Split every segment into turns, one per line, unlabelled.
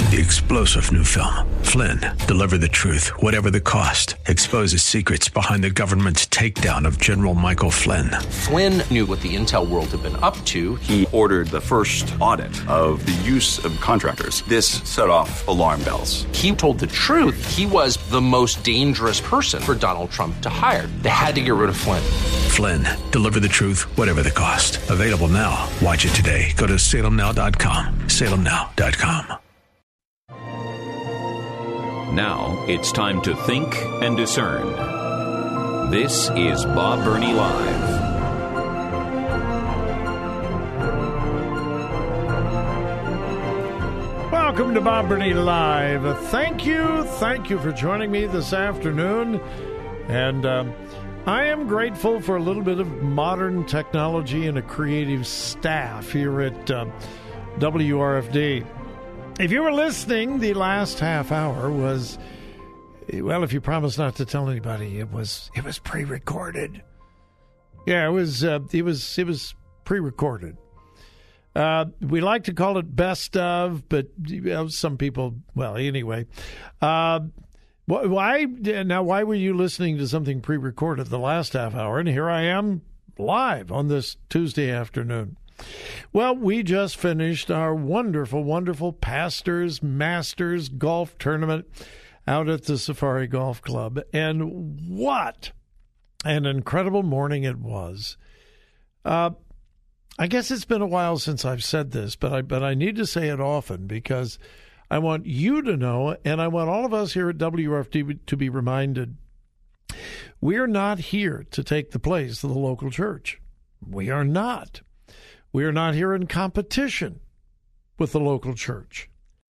The explosive new film, Flynn, deliver the truth, whatever the cost, exposes secrets behind the government's takedown of General Michael Flynn.
Flynn knew what the intel world had been up to.
He ordered the first audit of the use of contractors. This set off alarm bells.
He told the truth. He was the most dangerous person for Donald Trump to hire. They had to get rid of Flynn.
Flynn, deliver the truth, whatever the cost. Available now. Watch it today. Go to salemnow.com. salemnow.com.
Now it's time to think and discern. This is Bob Burney Live.
Welcome to Bob Burney Live. Thank you for joining me this afternoon. And I am grateful for a little bit of modern technology and a creative staff here at WRFD. If you were listening, the last half hour was, well, if you promise not to tell anybody, it was pre-recorded. Yeah, it was pre-recorded. We like to call it best of, but some people, well, anyway. Why were you listening to something pre-recorded the last half hour? And here I am live on this Tuesday afternoon. Well, we just finished our wonderful, wonderful Pastors Masters golf tournament out at the Safari Golf Club. And what an incredible morning it was. I guess it's been a while since I've said this, but I need to say it often because I want you to know, and I want all of us here at WRFD to be reminded, we're not here to take the place of the local church. We are not. We are not here in competition with the local church.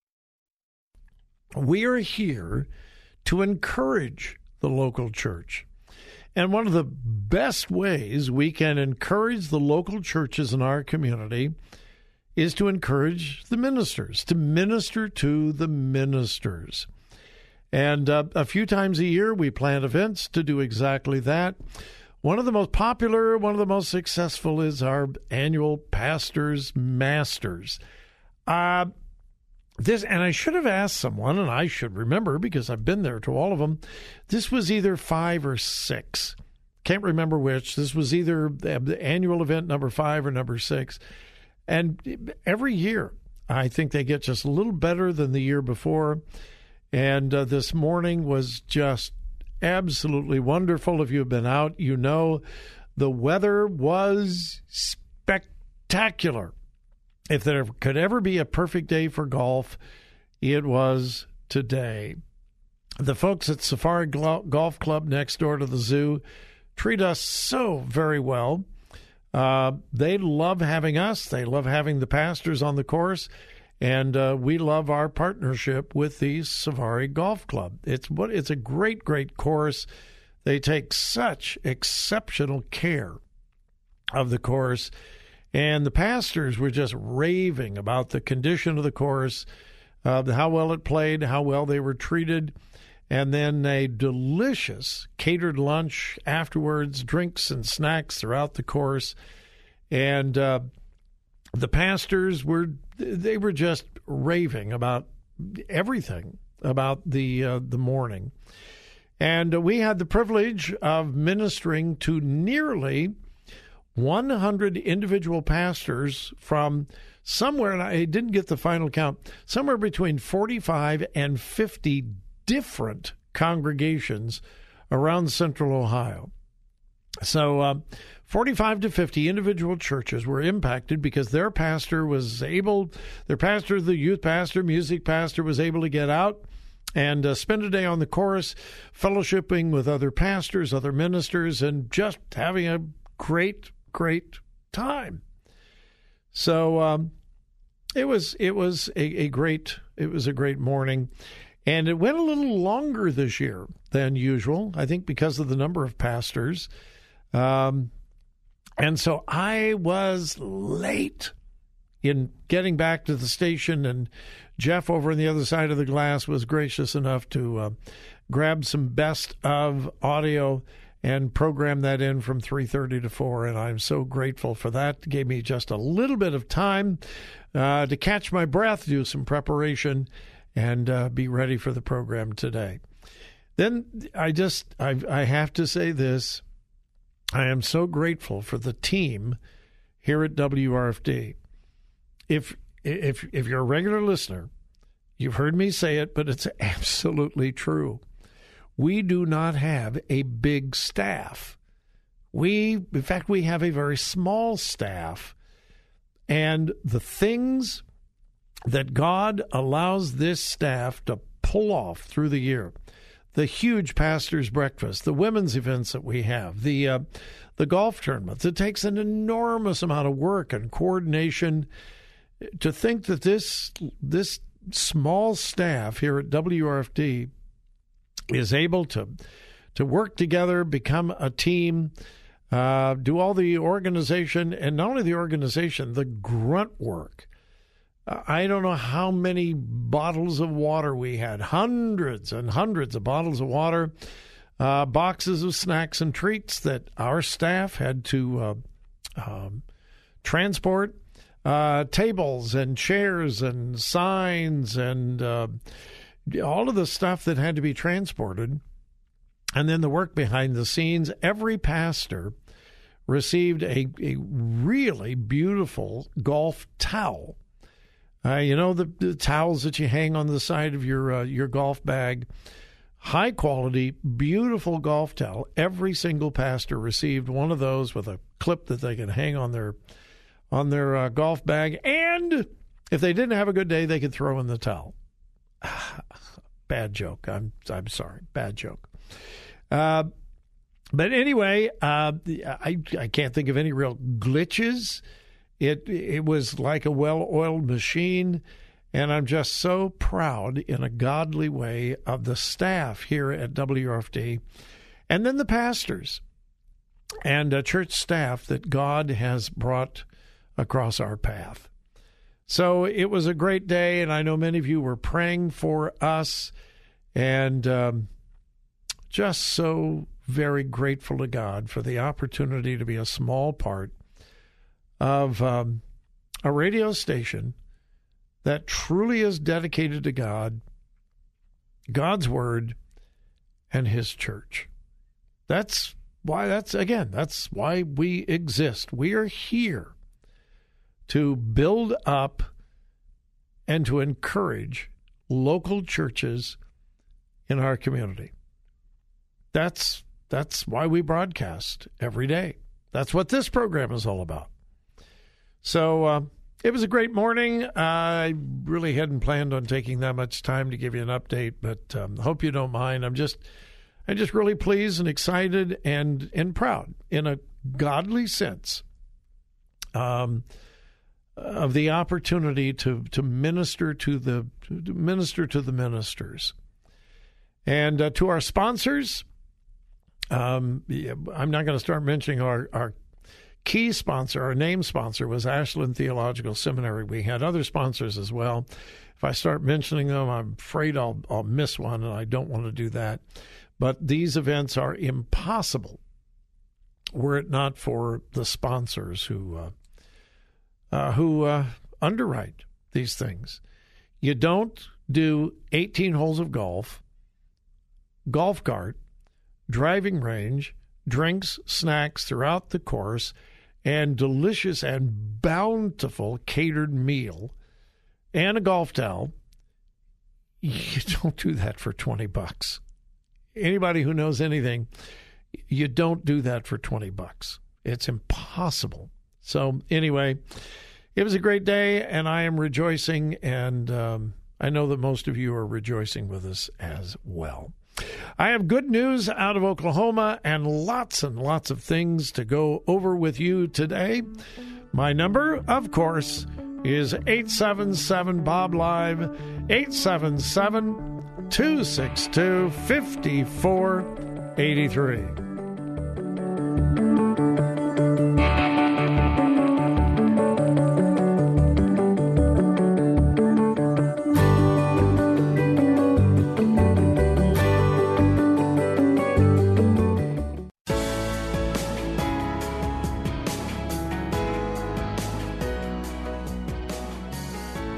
We are here to encourage the local church. And one of the best ways we can encourage the local churches in our community is to encourage the ministers, to minister to the ministers. And a few times a year, we plan events to do exactly that. One of the most popular, one of the most successful is our annual Pastors Masters. And I should have asked someone, and I should remember because I've been there to all of them. This was either 5 or 6. Can't remember which. This was either the annual event number 5 or number 6. And every year, I think they get just a little better than the year before. And this morning was just absolutely wonderful. If you've been out, you know the weather was spectacular. If there could ever be a perfect day for golf, it was today. The folks at Safari Golf Club next door to the zoo treat us so very well. They love having us. They love having the pastors on the course. And we love our partnership with the Safari Golf Club. It's a great, great course. They take such exceptional care of the course. And the pastors were just raving about the condition of the course, how well it played, how well they were treated, and then a delicious catered lunch afterwards, drinks and snacks throughout the course. And the pastors were just raving about everything about the morning. And we had the privilege of ministering to nearly 100 individual pastors from somewhere, and I didn't get the final count, somewhere between 45 and 50 different congregations around Central Ohio. So 45 to 50 individual churches were impacted because their pastor, the youth pastor, music pastor, was able to get out and spend a day on the course, fellowshipping with other pastors, other ministers, and just having a great time. So it was a great morning, and it went a little longer this year than usual, I think because of the number of pastors. And so I was late in getting back to the station, and Jeff over on the other side of the glass was gracious enough to grab some best of audio and program that in from 3:30 to 4, and I'm so grateful for that. It gave me just a little bit of time to catch my breath, do some preparation, and be ready for the program today. Then I have to say this. I am so grateful for the team here at WRFD. If you're a regular listener, you've heard me say it, but it's absolutely true. We do not have a big staff. In fact, we have a very small staff. And the things that God allows this staff to pull off through the year, the huge pastor's breakfast, the women's events that we have, the golf tournaments, it takes an enormous amount of work and coordination. To think that this small staff here at WRFD is able to work together, become a team, do all the organization, and not only the organization, the grunt work. I don't know how many bottles of water we had, hundreds and hundreds of bottles of water, boxes of snacks and treats that our staff had to transport, tables and chairs and signs and all of the stuff that had to be transported, and then the work behind the scenes. Every pastor received a really beautiful golf towel. The towels that you hang on the side of your golf bag. High quality, beautiful golf towel. Every single pastor received one of those with a clip that they could hang on their golf bag, and if they didn't have a good day, they could throw in the towel. Bad joke. I'm sorry. Bad joke. But anyway, I can't think of any real glitches. It was like a well-oiled machine, and I'm just so proud in a godly way of the staff here at WRFD, and then the pastors and church staff that God has brought across our path. So it was a great day, and I know many of you were praying for us, and just so very grateful to God for the opportunity to be a small part of a radio station that truly is dedicated to God, God's Word, and His church. That's why we exist. We are here to build up and to encourage local churches in our community. That's why we broadcast every day. That's what this program is all about. So it was a great morning. I really hadn't planned on taking that much time to give you an update, but hope you don't mind. I'm just really pleased and excited and proud in a godly sense of the opportunity to minister to the ministers, and to our sponsors. I'm not going to start mentioning our key sponsor. Our name sponsor was Ashland Theological Seminary. We had other sponsors as well. If I start mentioning them, I'm afraid I'll miss one, and I don't want to do that. But these events are impossible were it not for the sponsors who underwrite these things. You don't do 18 holes of golf cart, driving range, drinks, snacks throughout the course, and delicious and bountiful catered meal, and a golf towel. You don't do that for $20. Anybody who knows anything, you don't do that for $20. It's impossible. So anyway, it was a great day, and I am rejoicing, and I know that most of you are rejoicing with us as well. I have good news out of Oklahoma and lots of things to go over with you today. My number, of course, is 877-BOB-LIVE, 877-262-5483.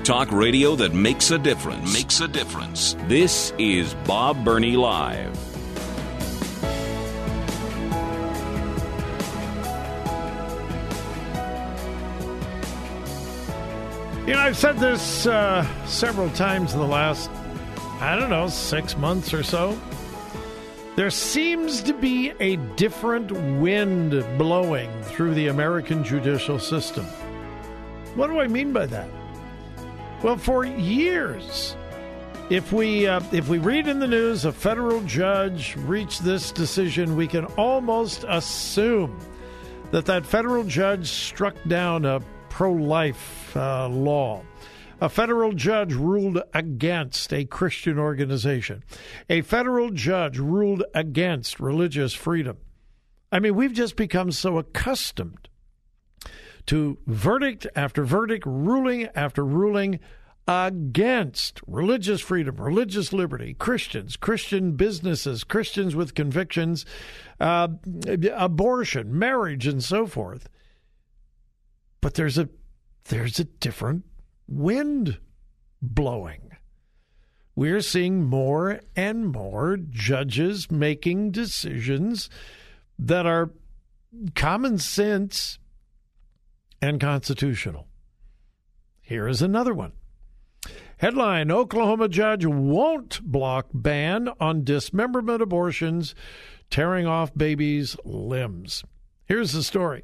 Talk radio that makes a difference. This is Bob Burney Live.
You know, I've said this several times in the last, 6 months or so. There seems to be a different wind blowing through the American judicial system. What do I mean by that? Well, for years, if we read in the news a federal judge reached this decision, we can almost assume that federal judge struck down a pro-life law. A federal judge ruled against a Christian organization. A federal judge ruled against religious freedom. I mean, we've just become so accustomed to verdict after verdict, ruling after ruling against religious freedom, religious liberty, Christians, Christian businesses, Christians with convictions, abortion, marriage, and so forth. But there's a different wind blowing. We're seeing more and more judges making decisions that are common sense and constitutional. Here is another one. Headline: Oklahoma judge won't block ban on dismemberment abortions, tearing off babies' limbs. Here's the story.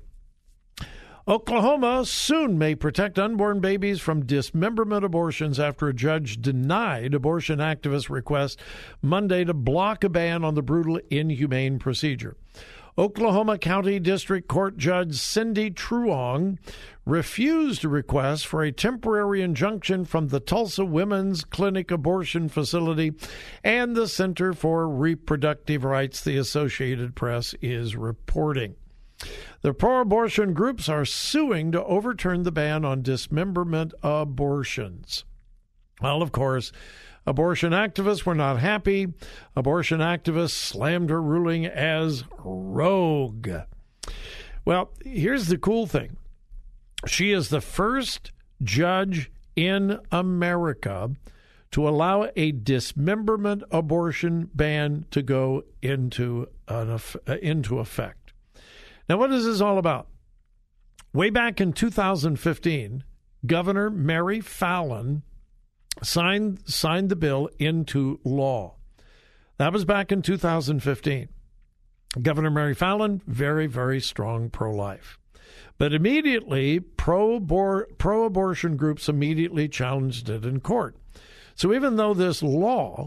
Oklahoma soon may protect unborn babies from dismemberment abortions after a judge denied abortion activists' request Monday to block a ban on the brutal, inhumane procedure. Oklahoma County District Court Judge Cindy Truong refused a request for a temporary injunction from the Tulsa Women's Clinic Abortion Facility and the Center for Reproductive Rights, the Associated Press is reporting. The pro-abortion groups are suing to overturn the ban on dismemberment abortions. Well, of course, abortion activists were not happy. Abortion activists slammed her ruling as rogue. Well, here's the cool thing. She is the first judge in America to allow a dismemberment abortion ban to go into effect. Now, what is this all about? Way back in 2015, Governor Mary Fallin signed the bill into law. That was back in 2015. Governor Mary Fallin, very, very strong pro-life. But immediately, pro-abortion groups immediately challenged it in court. So even though this bill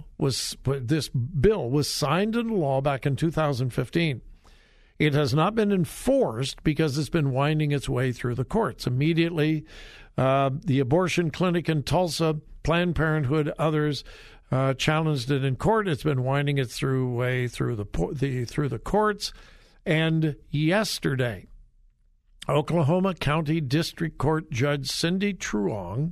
was signed into law back in 2015, it has not been enforced because it's been winding its way through the courts. Immediately, the abortion clinic in Tulsa, Planned Parenthood, others challenged it in court. It's been winding its way through the courts. And yesterday, Oklahoma County District Court Judge Cindy Truong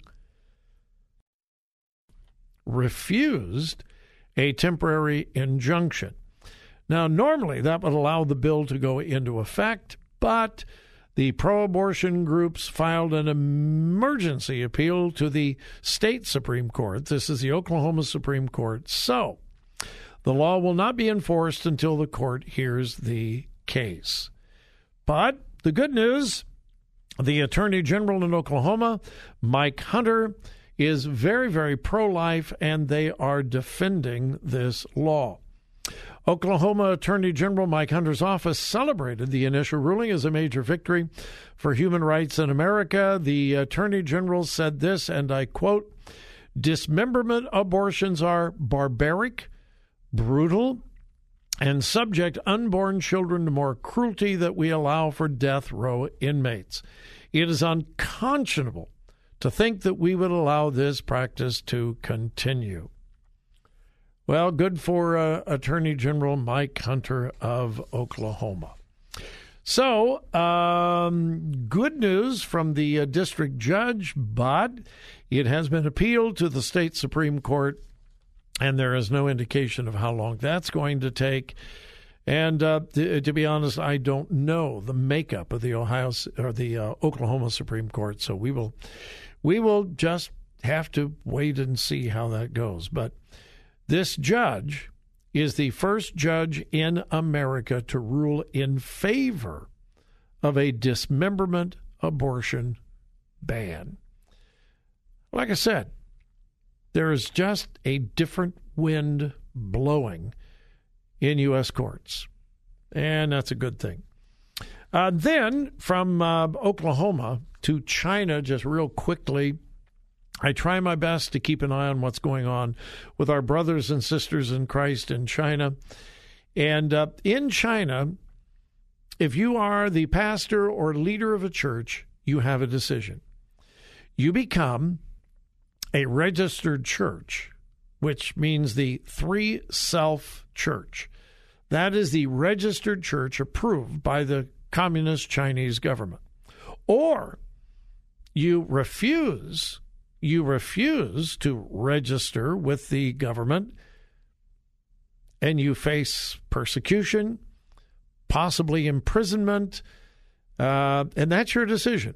refused a temporary injunction. Now, normally that would allow the bill to go into effect, but the pro-abortion groups filed an emergency appeal to the state Supreme Court. This is the Oklahoma Supreme Court. So the law will not be enforced until the court hears the case. But the good news, the Attorney General in Oklahoma, Mike Hunter, is very, very pro-life, and they are defending this law. Oklahoma Attorney General Mike Hunter's office celebrated the initial ruling as a major victory for human rights in America. The Attorney General said this, and I quote, "Dismemberment abortions are barbaric, brutal, and subject unborn children to more cruelty that we allow for death row inmates. It is unconscionable to think that we would allow this practice to continue." Well, good for Attorney General Mike Hunter of Oklahoma. So, good news from the district judge, but it has been appealed to the state Supreme Court, and there is no indication of how long that's going to take. And to be honest, I don't know the makeup of the Oklahoma Supreme Court. So we will just have to wait and see how that goes. But this judge is the first judge in America to rule in favor of a dismemberment abortion ban. Like I said, there is just a different wind blowing in U.S. courts, and that's a good thing. Then from Oklahoma to China, just real quickly, I try my best to keep an eye on what's going on with our brothers and sisters in Christ in China. And in China, if you are the pastor or leader of a church, you have a decision. You become a registered church, which means the Three Self Church. That is the registered church approved by the Communist Chinese government. Or you refuse to register with the government, and you face persecution, possibly imprisonment, and that's your decision.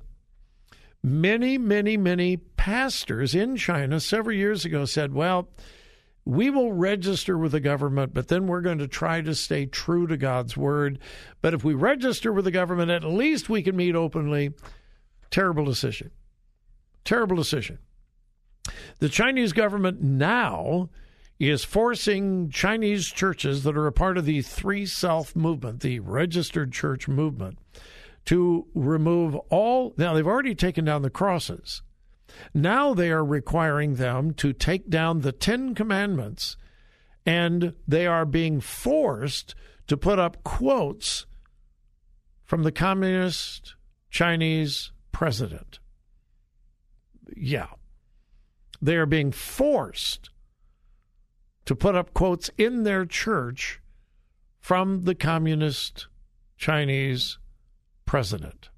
Many pastors in China several years ago said, well, we will register with the government, but then we're going to try to stay true to God's word. But if we register with the government, at least we can meet openly. Terrible decision. Terrible decision. The Chinese government now is forcing Chinese churches that are a part of the Three Self movement, the registered church movement, to remove all. Now, they've already taken down the crosses. Now they are requiring them to take down the 10 Commandments, and they are being forced to put up quotes from the Communist Chinese president. Yeah. They are being forced to put up quotes in their church from the Communist Chinese president.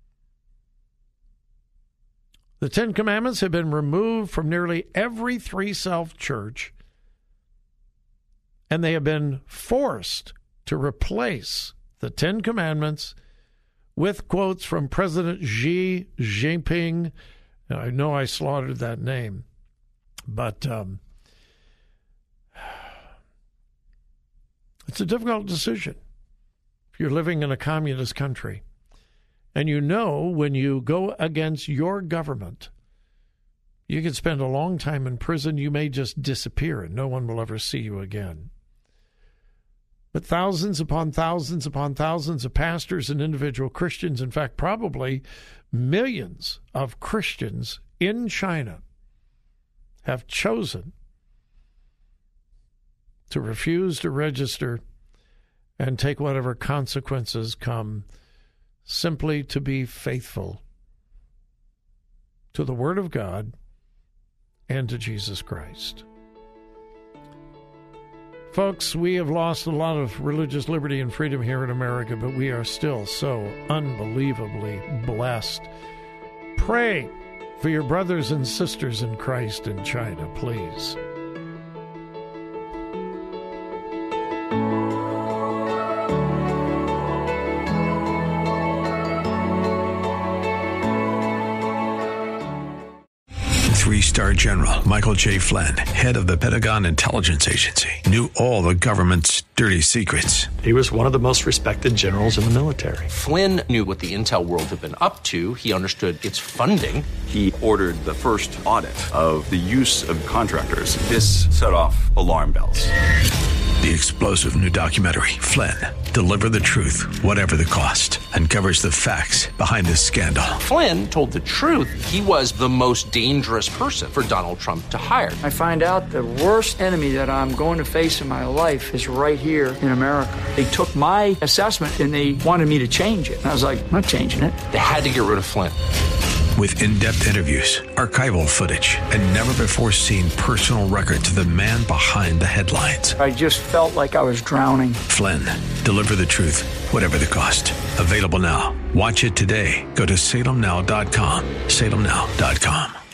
The 10 Commandments have been removed from nearly every Three Self church, and they have been forced to replace the 10 Commandments with quotes from President Xi Jinping. Now, I know I slaughtered that name, but it's a difficult decision if you're living in a communist country. And you know, when you go against your government, you can spend a long time in prison. You may just disappear and no one will ever see you again. But thousands upon thousands upon thousands of pastors and individual Christians, in fact, probably millions of Christians in China, have chosen to refuse to register and take whatever consequences come, simply to be faithful to the Word of God and to Jesus Christ. Folks, we have lost a lot of religious liberty and freedom here in America, but we are still so unbelievably blessed. Pray for your brothers and sisters in Christ in China, please.
Three-star General Michael J. Flynn, head of the Pentagon Intelligence Agency, knew all the government's dirty secrets.
He was one of the most respected generals in the military.
Flynn knew what the intel world had been up to. He understood its funding.
He ordered the first audit of the use of contractors. This set off alarm bells.
The explosive new documentary, Flynn, Deliver the Truth, Whatever the Cost, uncovers the facts behind this scandal.
Flynn told the truth. He was the most dangerous person for Donald Trump to hire.
I find out the worst enemy that I'm going to face in my life is right here in America. They took my assessment and they wanted me to change it. And I was like, I'm not changing it.
They had to get rid of Flynn.
With in-depth interviews, archival footage, and never-before-seen personal records of the man behind the headlines.
I just felt like I was drowning.
Flynn, Deliver the Truth, Whatever the Cost. Available now. Watch it today. Go to salemnow.com. salemnow.com.